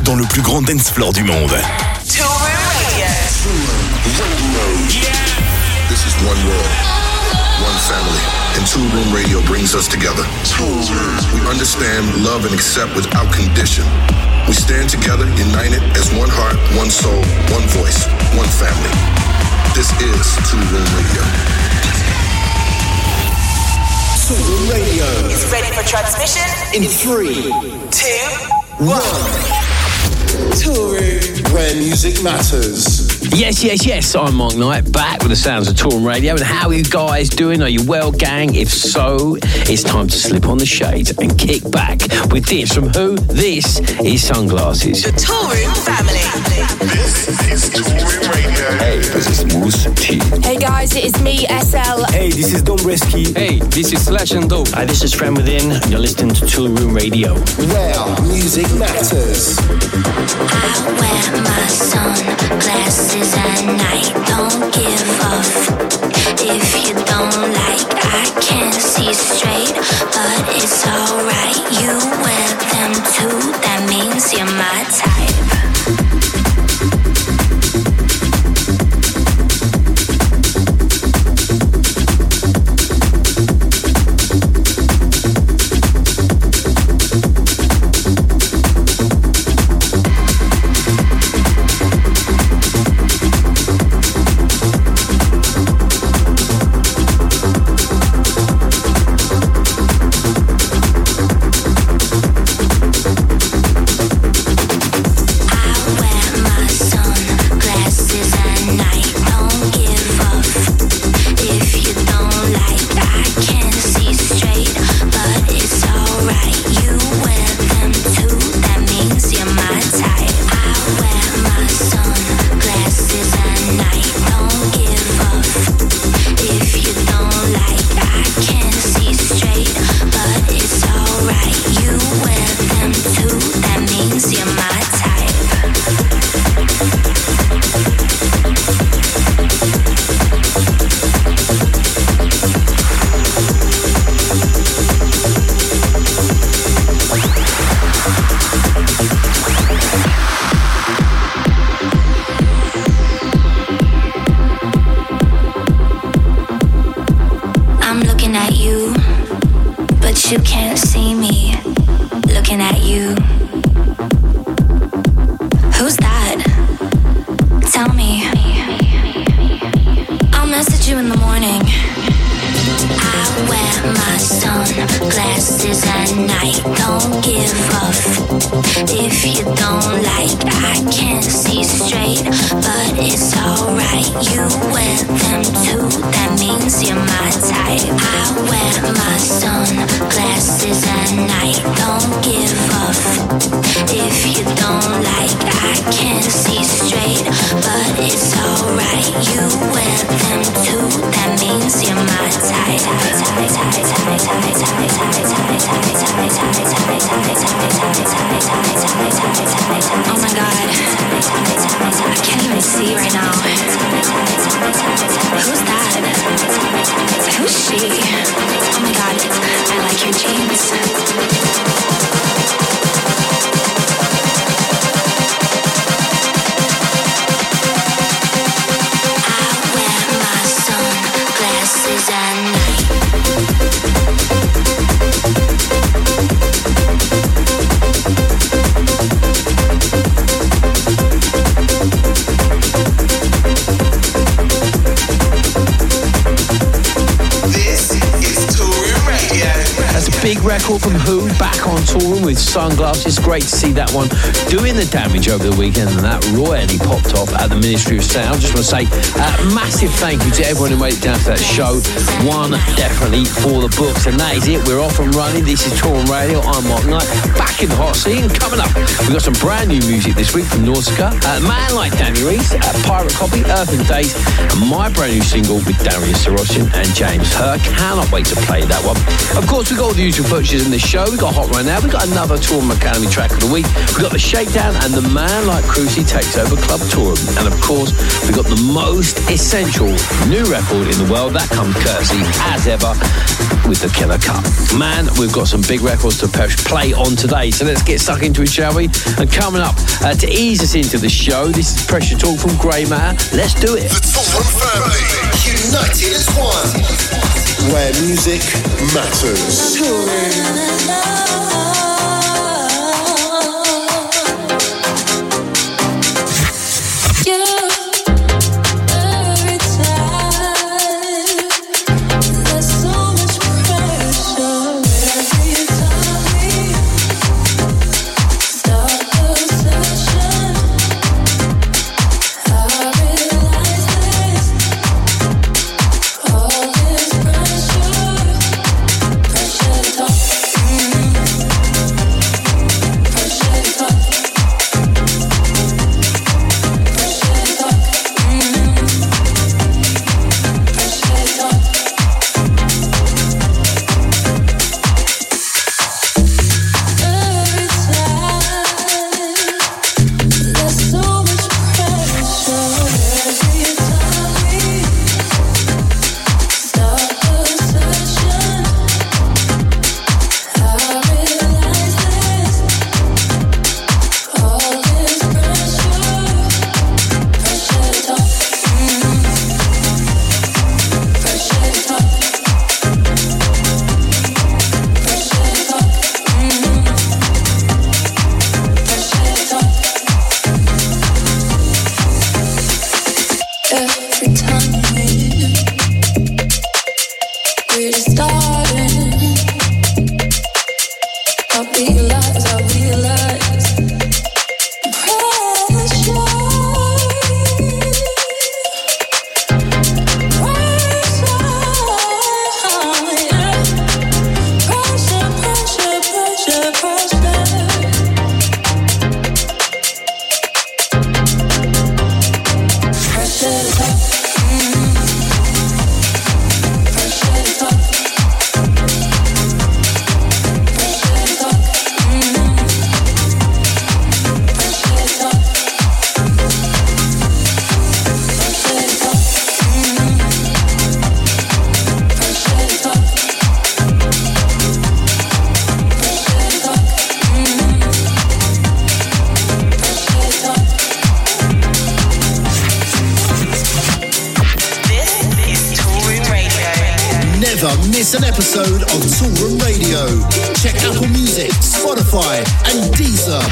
dans le plus grand dance floor du monde. Toolroom Radio. Yeah. This is one world, one family, and Toolroom Radio brings us together. We understand, love, and accept without condition. We stand together, united as one heart, one soul, one voice, one family. This is Toolroom Radio. Toolroom Radio is ready for transmission in 3, 2, 1. Toolroom, where music matters. Yes, I'm Mark Knight, back with the sounds of Toolroom Radio. And how are you guys doing? Are you well, gang? If so, it's time to slip on the shades and kick back with this from who? This is Sunglasses. The Toolroom family. This is Toolroom Radio. Hey, this is Moose T. Hey guys, it is me, SL. Hey, this is Don Bresky. Hey, this is Slash and Dope. Hi, this is Friend Within, and you're listening to Toolroom Radio. Where music matters. I wear my sunglasses at night. Don't give up. If you don't like, I can't see straight, but it's alright. You wear them too. That means you're my type. From Who, back on touring with Sunglasses. Great to see that one doing the damage over the weekend, and that royally popped off at the Ministry of Sound. Just want to say massive thank you to everyone who made it down to that show. One definitely for the books, and that is it. We're off and running. This is Toolroom Radio. I'm Mark Knight, back in the hot seat. And coming up, we've got some brand new music this week from Nautica, Man Like Danny Reese, Pirate Copy, Earth and Days, and my brand new single with Darius Sarosian and James Hurr. Cannot wait to play that one. Of course, we've got all the usual purchase in the show. We've got Hot Right Now. We've got another Toolroom Academy track of the week. We've got the Shakedown and the Man Like Cruisey Takes Over Club Tour. And of course, we've got the most essential new record in the world. That comes courtesy, as ever, with the Killer Cut. Man, we've got some big records to play on today. So let's get stuck into it, shall we? And coming up to ease us into the show, this is Pressure Talk from Grey Matter. Let's do it. The Toolroom family, united as one, where music matters. Miss an episode of Toolroom Radio. Check Apple Music, Spotify, and Deezer.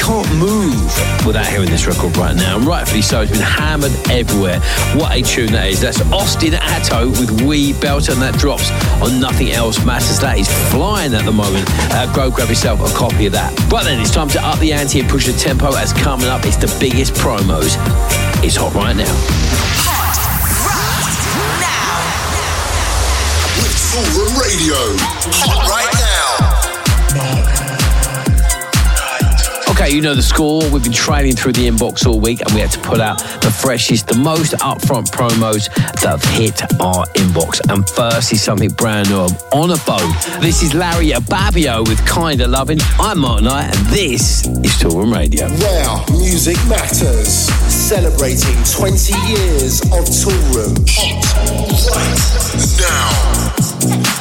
can't move without hearing this record right now, and rightfully so. It's been hammered everywhere. What a tune that is. That's Austin Atto with We Belter, and that drops on Nothing Else Matters. That is flying at the moment. Go grab yourself a copy of that. But then it's time to up the ante and push the tempo, as coming up it's the biggest promos. It's hot right now. Hot right now. With Toolroom Radio. Hot right now. Okay, you know the score. We've been trailing through the inbox all week, and we had to put out the freshest, the most upfront promos that have hit our inbox. And first is something brand new. I'm on a boat. This is Larry Ababio with Kinda Lovin'. I'm Mark Knight, and this is Toolroom Radio. Where music matters. Celebrating 20 years of Toolroom. Hot right now.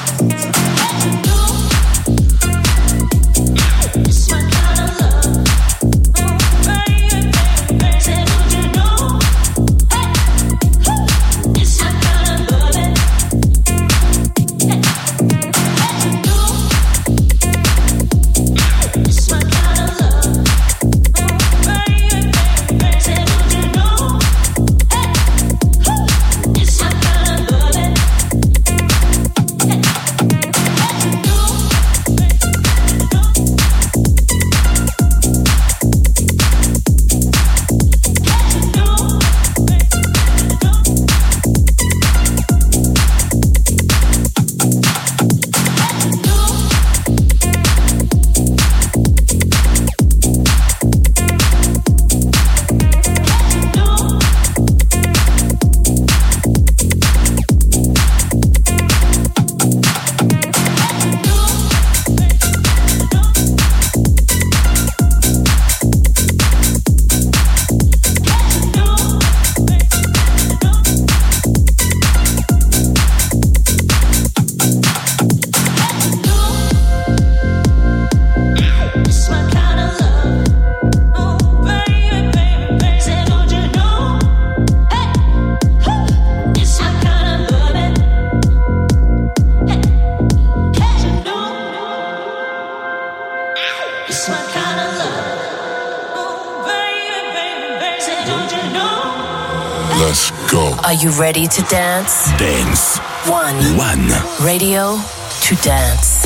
Are you ready to dance? Dance. One. Radio to dance.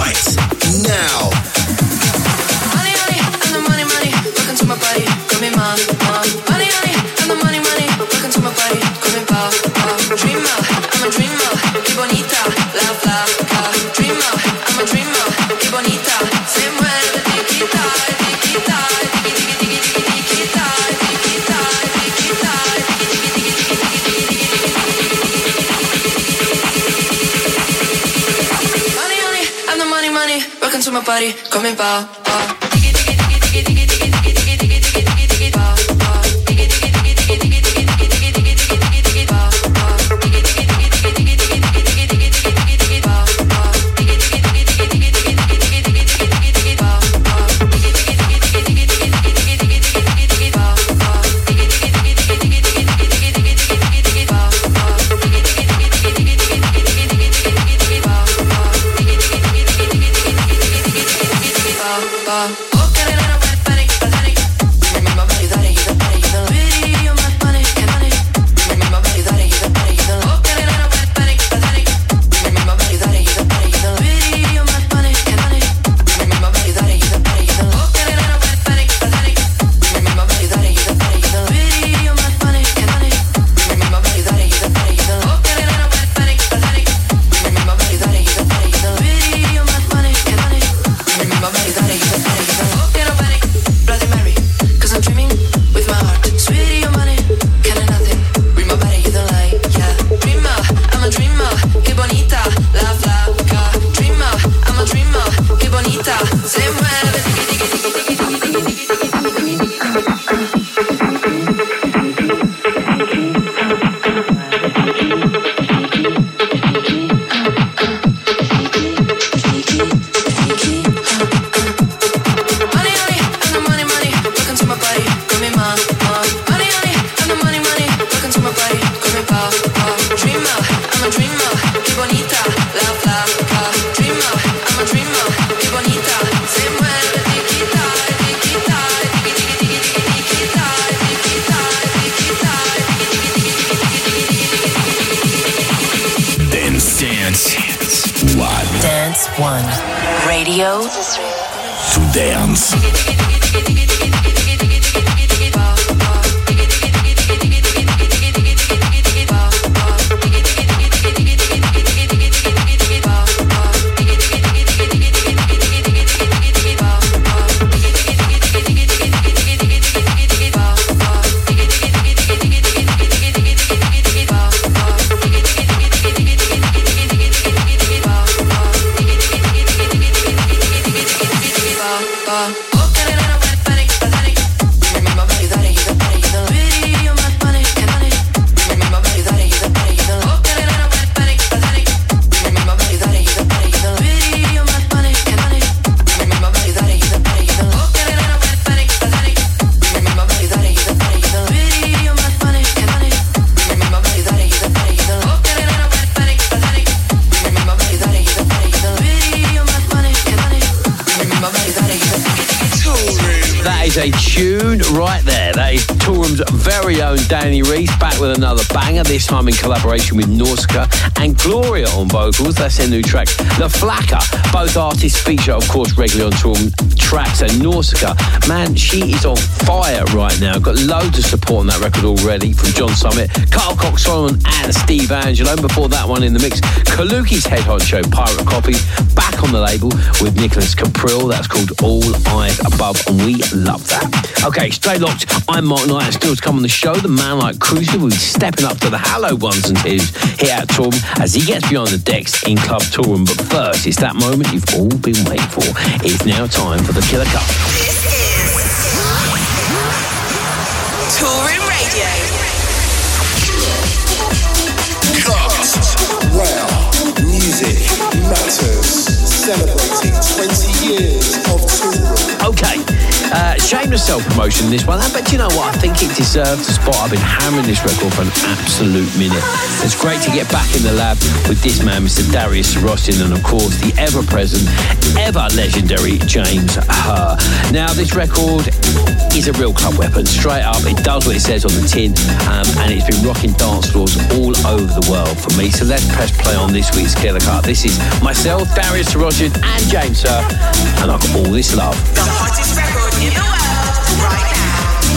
Tonight. Now. Money, money, and the money, money. Welcome to my party. Come in, ma, ma. Money, money, and the money, money. Welcome to my party. Come in, pa, pa. Dreamer, I'm a dreamer. Qué bonita, la flaca. Dreamer, I'm a dreamer. Qué bonita. Se mueve, tiquita, tiquita, tiquita, tiquita, tiquita, tiquita, Money, money, and the money, money. Welcome to my party. Come in, pa, pa. Danny Reese back with another banger, this time in collaboration with Nausicaa and Gloria on vocals. That's their new track, La Flaca. Both artists feature, of course, regularly on tour tracks. And Nausicaa, man, she is on fire right now. Got loads of support on that record already from John Summit, Carl Cox Solomon and Steve Angelo. And before that one in the mix, Kaluki's head honcho, Pirate Copy, back on the label with Nicholas Caprill. That's called All Eyes Above, and we love that. Okay, stay locked. I'm Mark Knight, and still to come on the show, the man like Cruiser will be stepping up to the hallowed ones and twos here at Tour as he gets behind the decks in Club Tour. But first, it's that moment you've all been waiting for. It's now time for the Killer Cut. This is Toolroom Radio. Cut. Wow, music matters. Celebrating 20 years of Toolroom. Okay, shameless shameless self-promotion in this one, but you know what? I think it deserves a spot. I've been hammering this record for an absolute minute. It's great to get back in the lab with this man, Mr. Darius Syrossian, and of course the ever-present, ever-legendary James Hurr. Now, this record is a real club weapon. Straight up, it does what it says on the tin, and it's been rocking dance floors all over the world for me. So let's press play on this week's Killer Cut. This is myself, Darius Syrossian, and James Hurr, and I've got all this love. The hottest record in the world right now.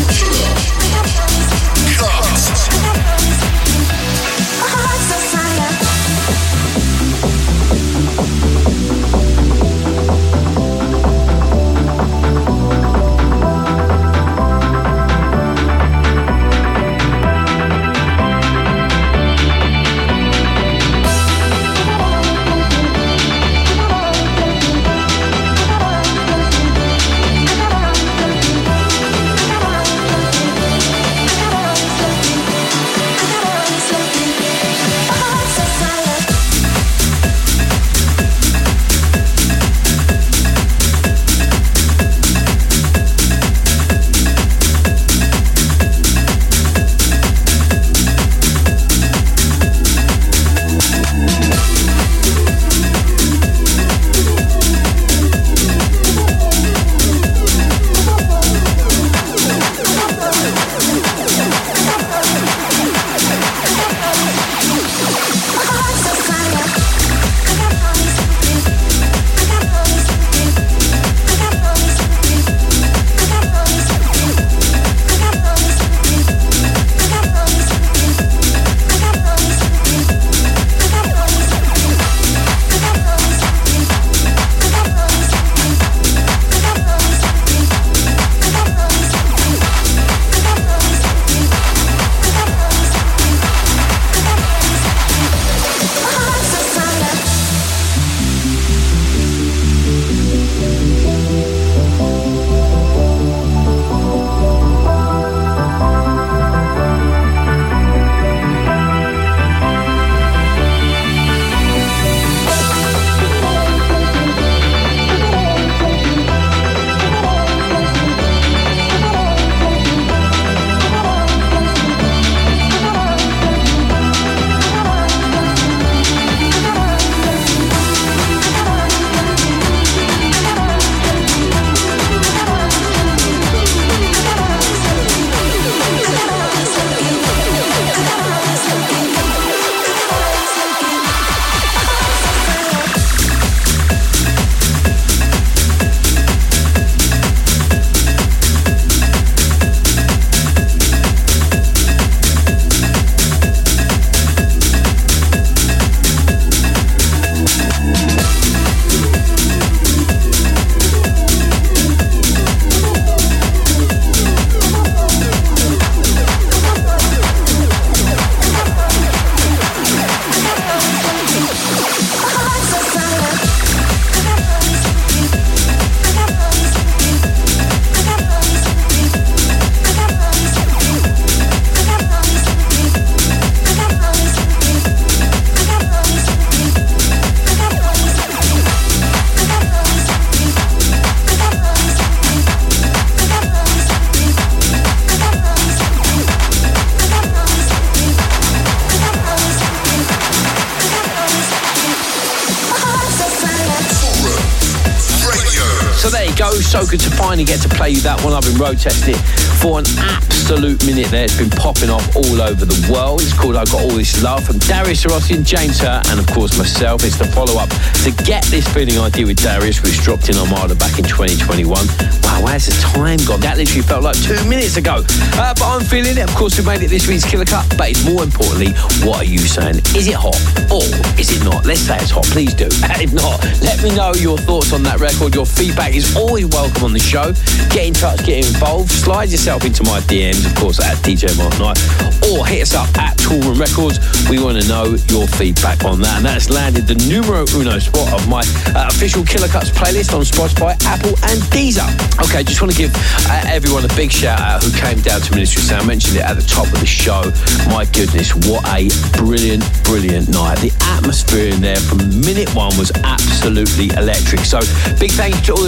So good to finally get to play you that one. I've been road testing it for an absolute minute there. It's been popping off all over the world. It's called I've Got All This Love from Darius Syrossian, James Hurr, and of course myself. It's the follow-up to Get This Feeling I Did with Darius, which dropped in Armada back in 2021. Wow, where's the time gone? That literally felt like 2 minutes ago. But I'm feeling it. Of course, we made it this week's Killer Cut, but it's more importantly, what are you saying? Is it hot or is it not? Let's say it's hot, please do. And if not, let me know your thoughts on that record. Your feedback is always welcome on the show. Get in touch, get involved, slide yourself into my DMs, of course, at DJ Mark Knight, or hit us up at Toolroom Records. We want to know your feedback on that. And that's landed the numero uno spot of my official Killer Cuts playlist on Spotify, Apple and Deezer. Okay, just want to give everyone a big shout out who came down to Ministry of Sound. I mentioned it at the top of the show. My goodness, what a brilliant, brilliant night. The atmosphere in there from minute one was absolutely electric. So big thank you to all the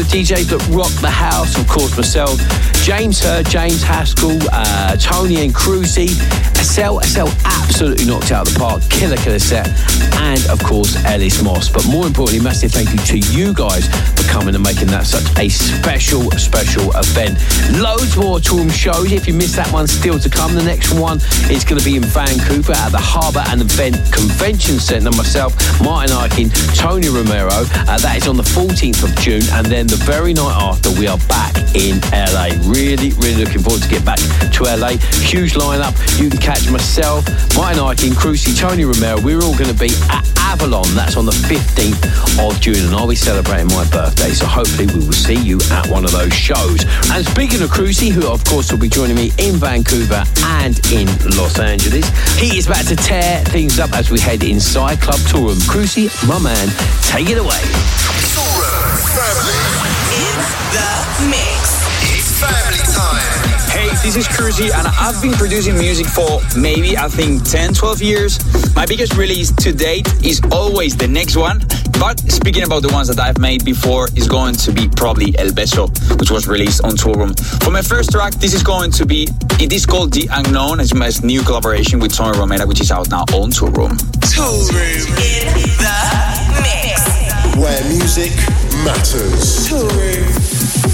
DJs that rock the house, of course, myself, James Hurd, James Haskell, Tony and Cruzy. Estelle absolutely knocked out of the park. Killer set. And, of course, Ellis Moss. But more importantly, massive thank you to you guys for coming and making that such a special event. Loads more Toolroom shows. If you missed that one, still to come. The next one is going to be in Vancouver at the Harbour and Event Convention Centre. Myself, Martin Ikin, Tony Romero. That is on the 14th of June. And then the very night after, we are back in LA. Really looking forward to get back to LA. Huge lineup. You can catch myself, Martin Ikin, Cruzy, Tony Romero. We're all going to be at Avalon. That's on the 15th of June, and I'll be celebrating my birthday, so hopefully we will see you at one of those shows. And speaking of Cruzy, who of course will be joining me in Vancouver and in Los Angeles, he is about to tear things up as we head inside Club Toolroom. Cruzy, my man, take it away. Toolroom family In the mix. It's family time. Hey, this is Cruzy, and I've been producing music for maybe, 10, 12 years. My biggest release to date is always the next one. But speaking about the ones that I've made before, is going to be probably El Beso, which was released on Toolroom. For my first track, it is called The Unknown, as my new collaboration with Tony Romero, which is out now on Toolroom. Toolroom in the mix. Where music matters. Toolroom.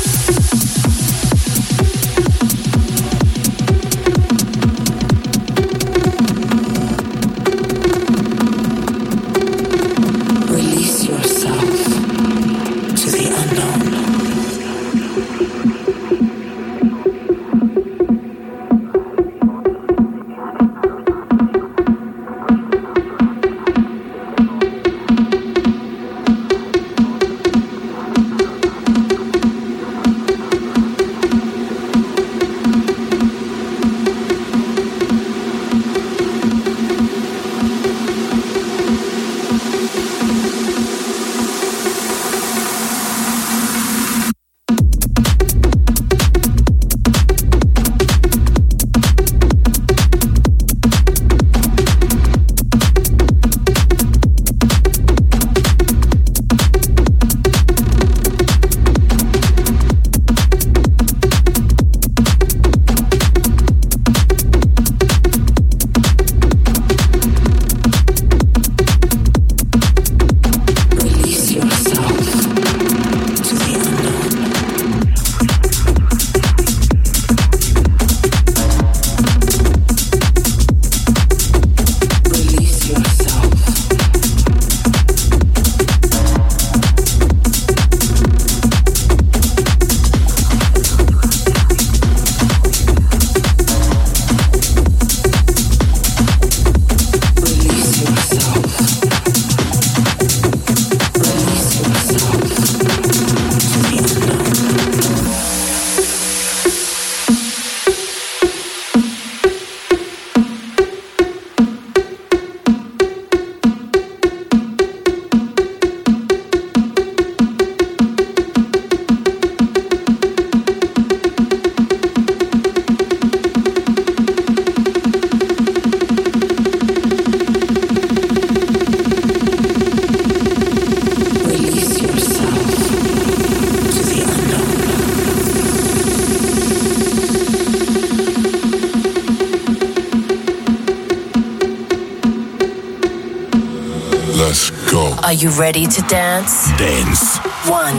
Are you ready to dance? Dance. One.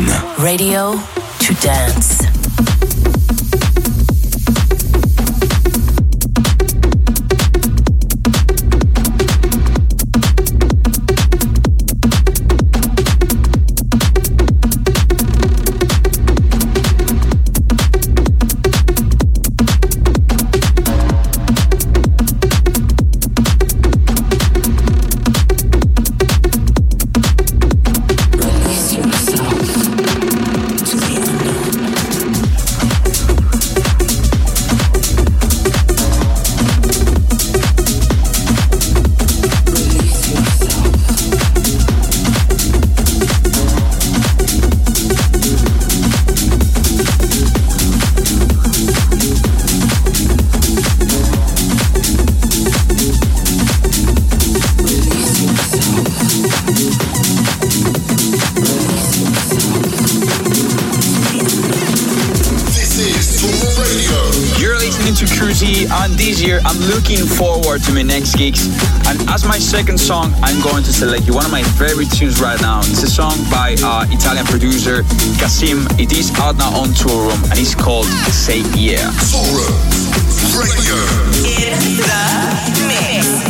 Radio to dance. Release yourself to the unknown. Cruzy, and this year I'm looking forward to my next gigs. And as my second song, I'm going to select you one of my favorite tunes right now. It's a song by Italian producer Kasim. It is out now on Tool Room and it's called Say Yeah. Tool Room Radio. In the mix.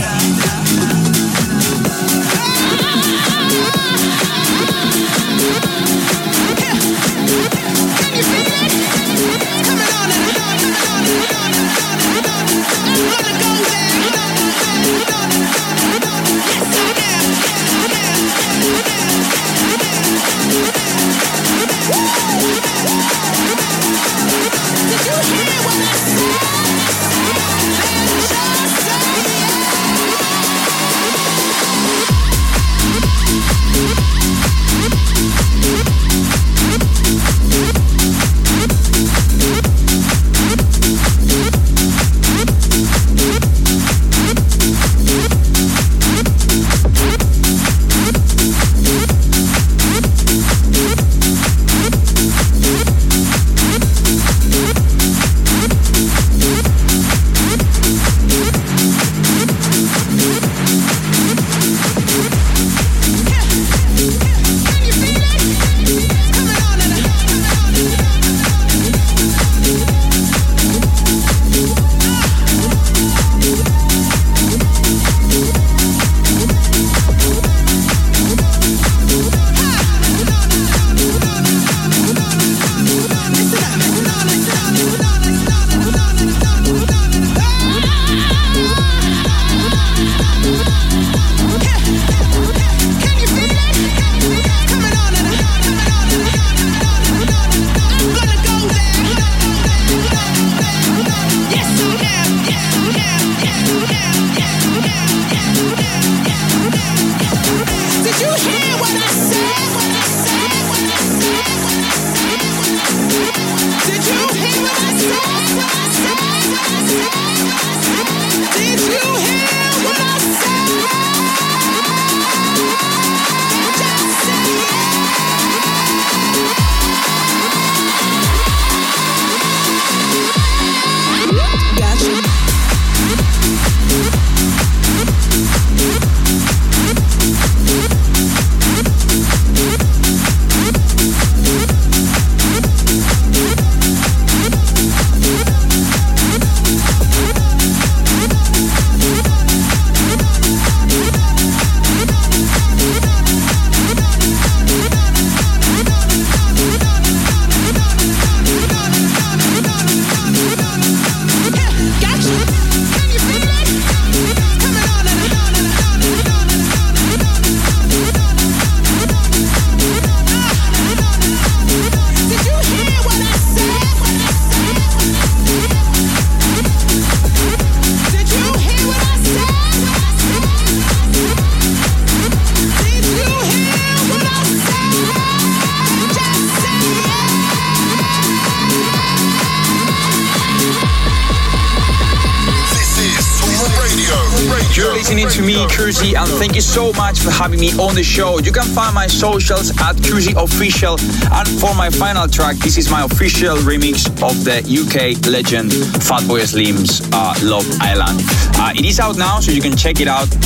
listening to me, Cruzy, and thank you so much for having me on the show. You can find my socials at Cruzy Official. And for my final track, this is my official remix of the UK legend Fatboy Slim's Love Island. It is out now, so you can check it out.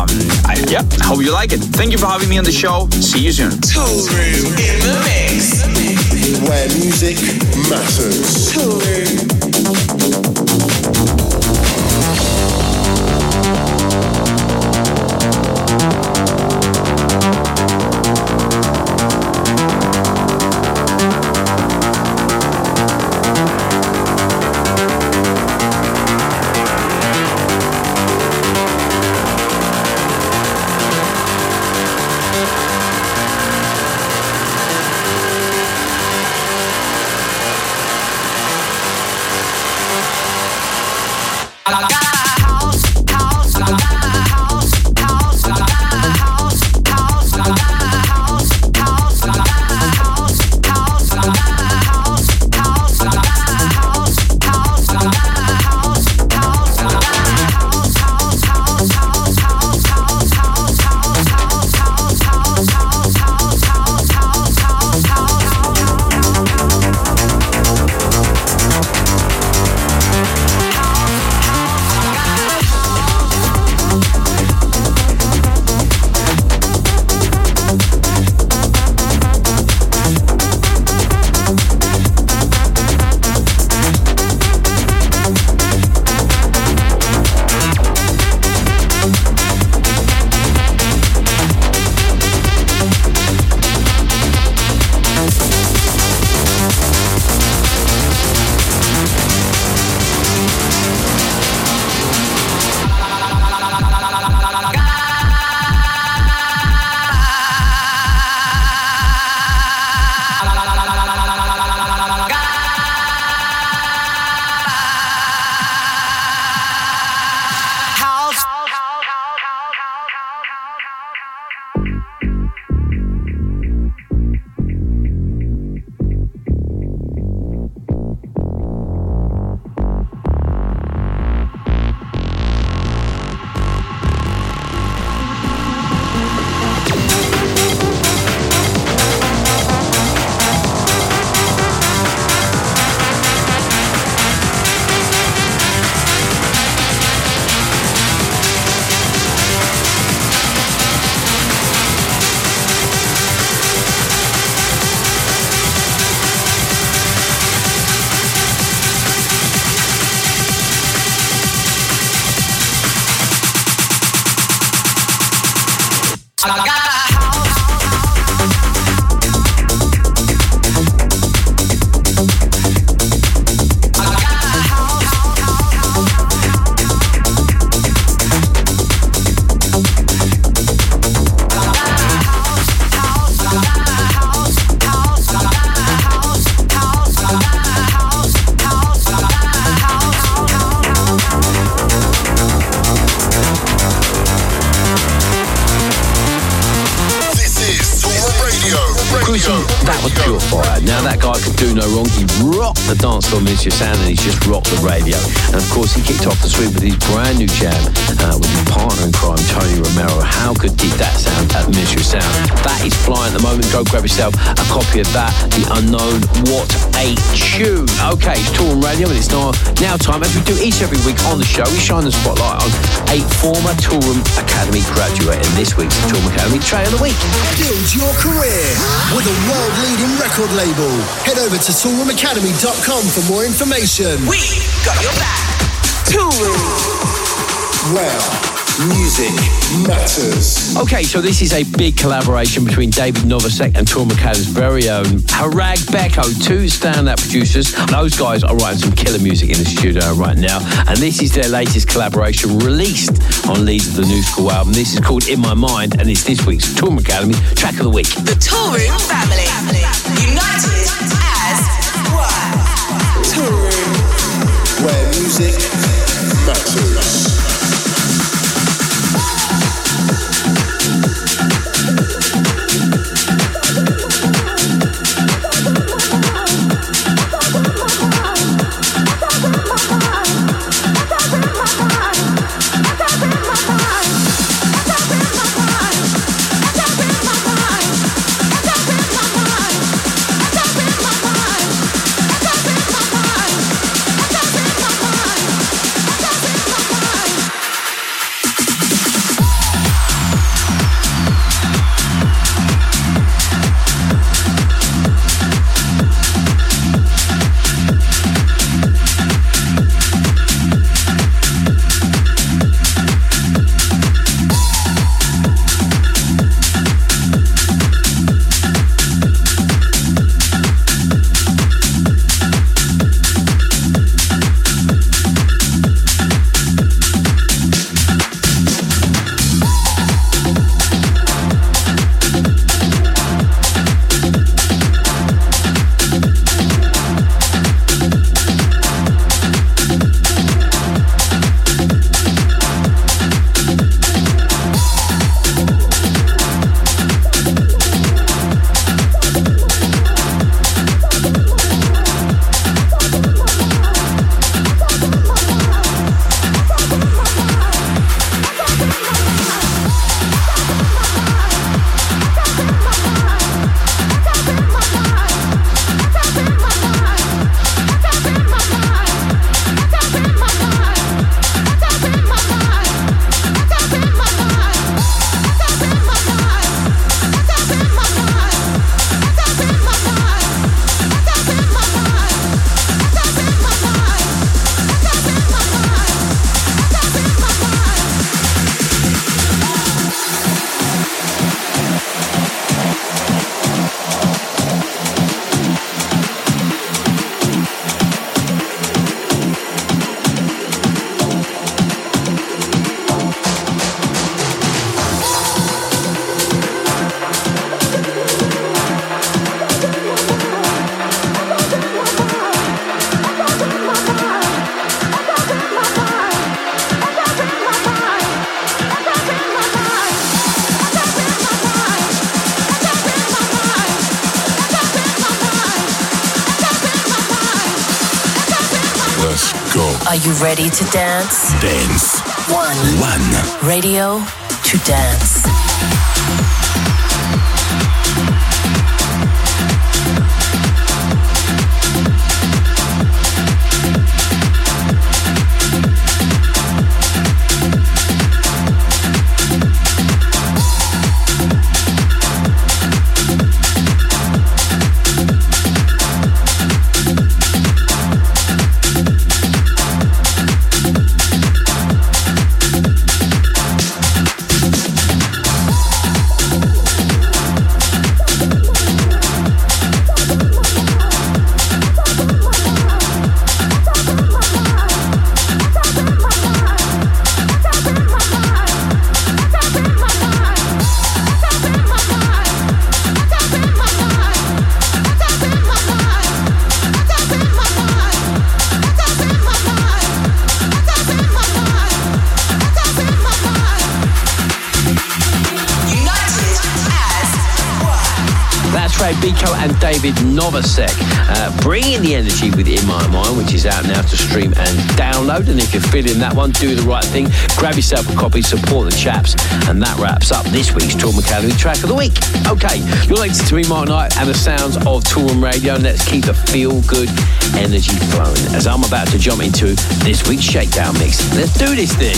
I hope you like it. Thank you for having me on the show. See you soon. Tool Room in the mix. Where music matters. Tool Room. That was pure fire. Now that guy could do no wrong. He rocked the dance floor Ministry of Sound, and he's just rocked the radio. And of course, he kicked off the suite with his brand new jam with his partner in crime, Tony Romero. How good did that sound at the Ministry of Sound? That is flying at the moment. Go grab yourself a copy of that. The Unknown. What a tune. Okay, it's Toolroom Radio, and it's now time, as we do each every week on the show, we shine the spotlight on a former Toolroom Academy graduate in this week's Toolroom Academy Trail of the Week. Build your career with a world-leading record label. Head over to toolroomacademy.com for more information. We got your back. Toolroom. Where music matters. Okay, so this is a big collaboration between David Novosek and Toolroom Academy's very own Harag Beko, two standout producers. Those guys are writing some killer music in the studio right now, and this is their latest collaboration released on Leeds of the New School album. This is called In My Mind, and it's this week's Toolroom Academy Track of the Week. The Toolroom family, united as one. Toolroom, where music matters. Are you ready to dance? Dance. One. Radio to dance. Biko and David Novosek, bringing the energy with In My Mind, which is out now to stream and download. And if you're feeling that one, do the right thing. Grab yourself a copy, support the chaps. And that wraps up this week's Toolroom Academy track of the week. Okay, you're listening to me, Mark Knight, and the sounds of Toolroom Radio. And let's keep the feel-good energy flowing as I'm about to jump into this week's Shakedown mix. Let's do this thing.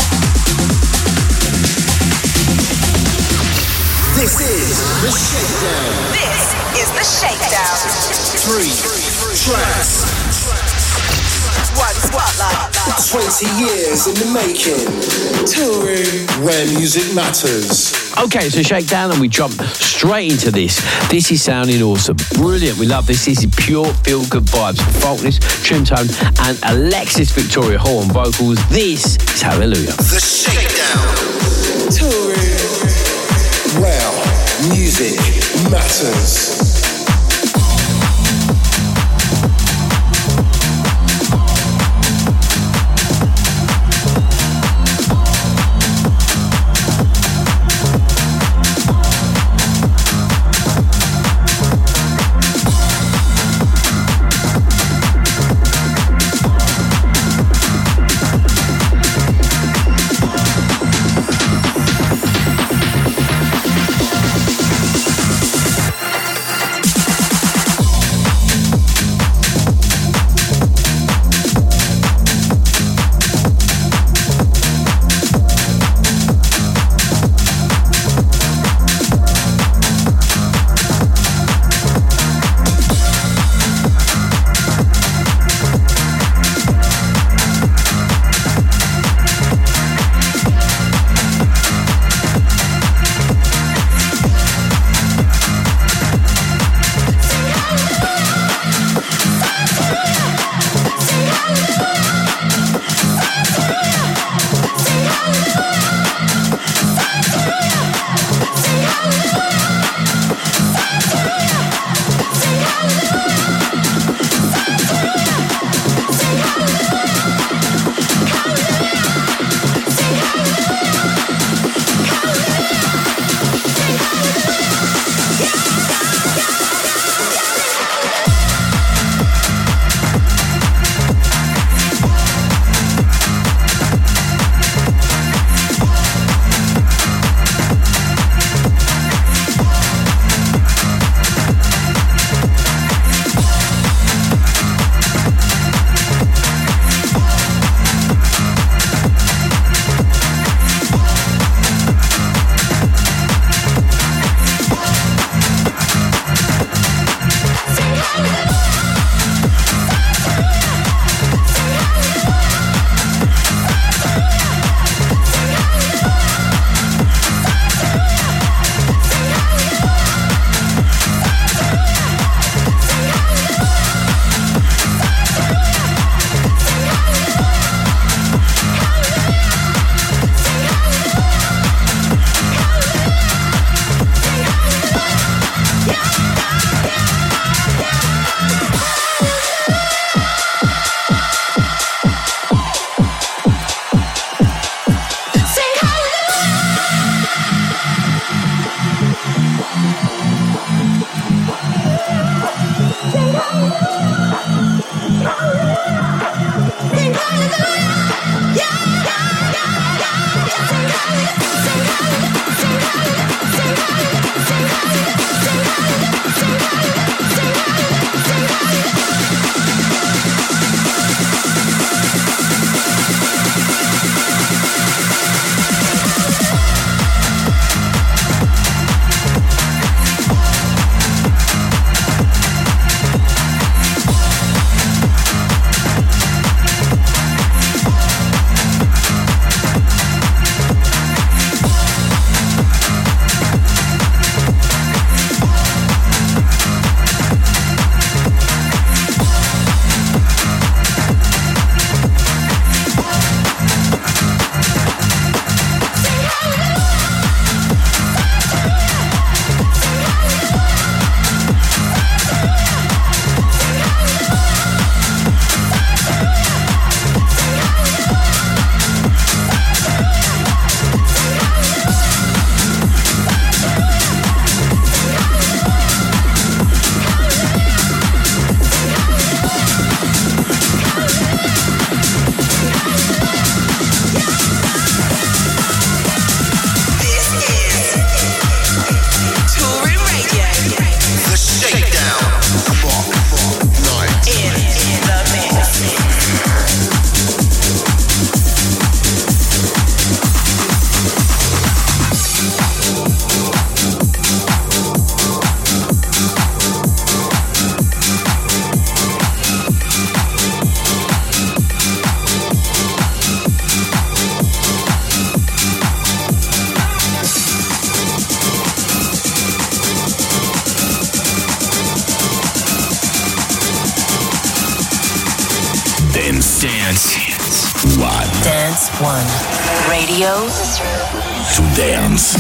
This is the Shakedown. This is the Shakedown. 3 tracks. 1 spotlight. 20 years in the making. Toolroom, where music matters. Okay, so Shakedown, and we jump straight into this. This is sounding awesome. Brilliant. We love this. This is pure feel-good vibes. Faulkness, Trimtone, and Alexis Victoria Hall on vocals. This is Hallelujah. The Shakedown. Toolroom, where music matters. Dance One. Dance One. Radio to dance.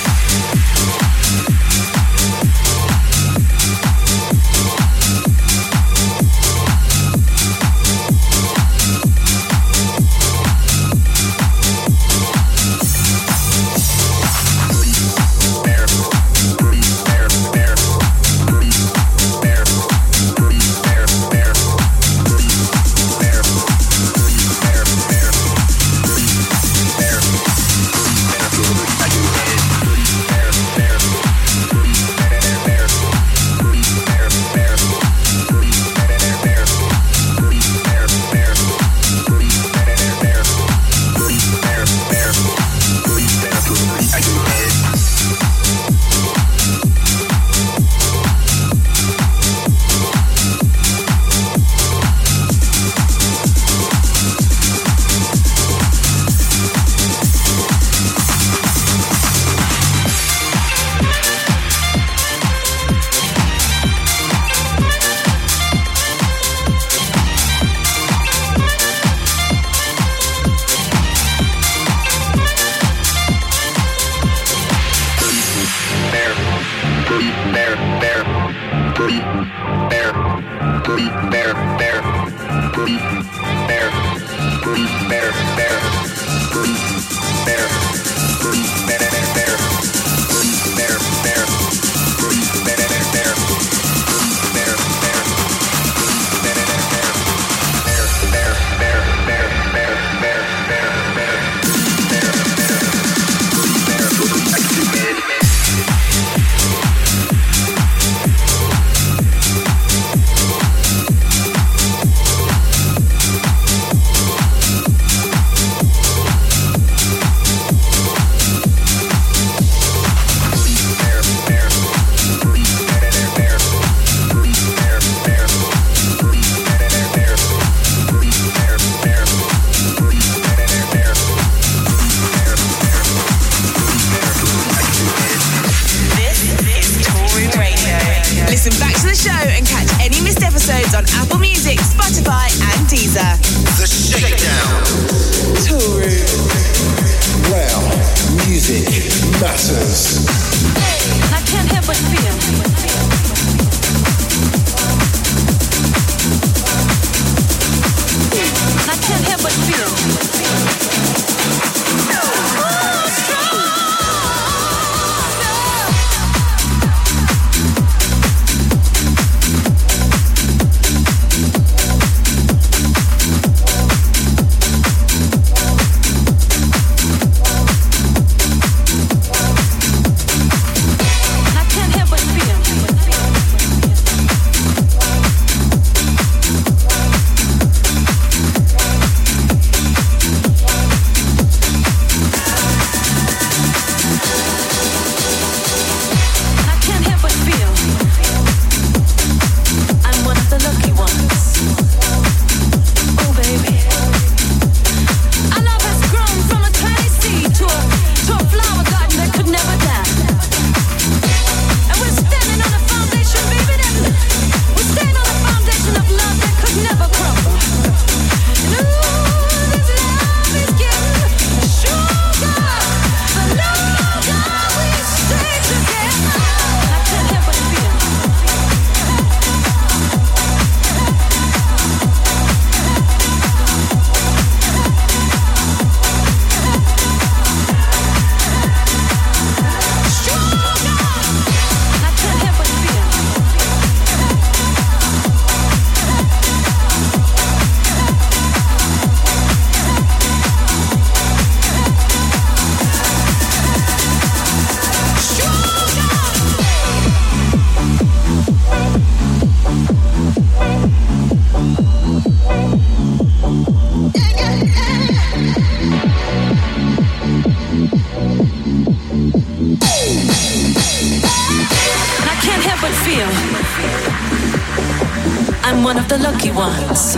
one of the lucky ones.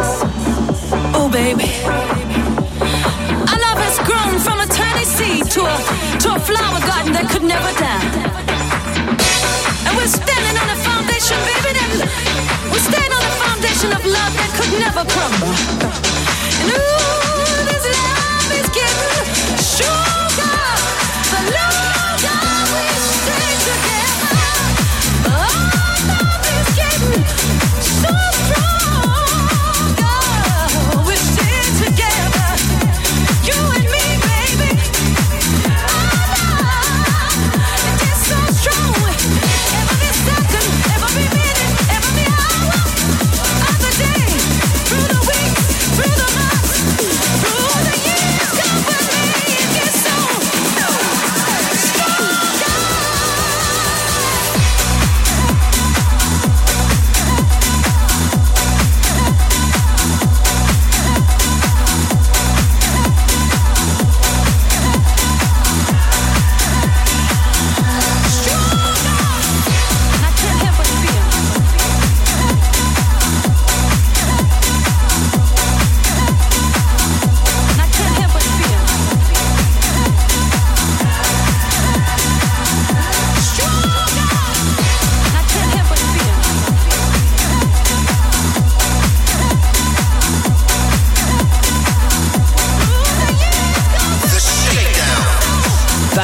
Oh, baby. Our love has grown from a tiny seed to a flower garden that could never die. And we're standing on a foundation, baby, we're standing on a foundation of love that could never crumble.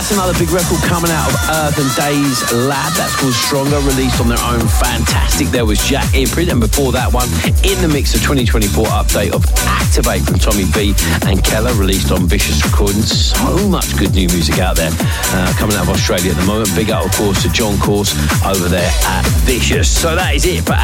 That's another big record coming out of Earth and Days Lab. That's called Stronger, released on their own. Fantastic. There was Jack Imprint, and before that one, in the mix, of 2024 update of Activate from Tommy B and Keller, released on Vicious Recordings. So much good new music out there coming out of Australia at the moment. Big up, of course, to John Course over there at Vicious. So that is it for